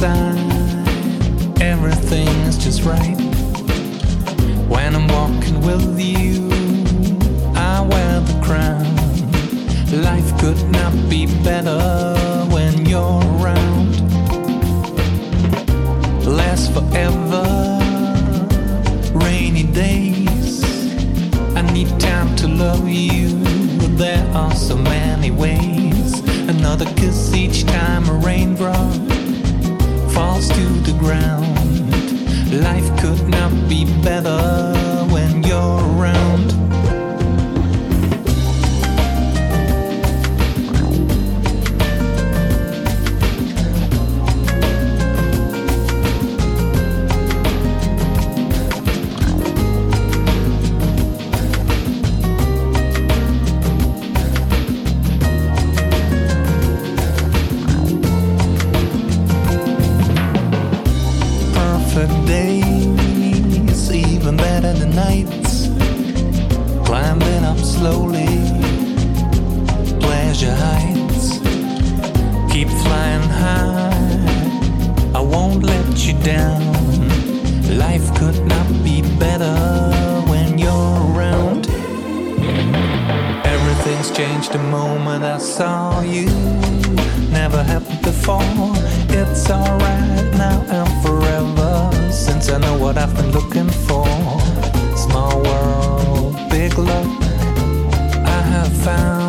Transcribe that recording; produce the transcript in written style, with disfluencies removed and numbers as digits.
inside, everything is just right. When I'm walking with you, I wear the crown. Life could not be better when you're around. Last forever, rainy days. I need time to love you. There are so many ways. Another kiss each time a raindrop falls to the ground. Life could not be better when you're around. Days, even better than nights. Climbing up slowly, pleasure heights. Keep flying high, I won't let you down. Life could not be better when you're around. Everything's changed the moment I saw you. Never happened before. It's alright now and forever, since I know what I've been looking for. Small world, big love, I have found.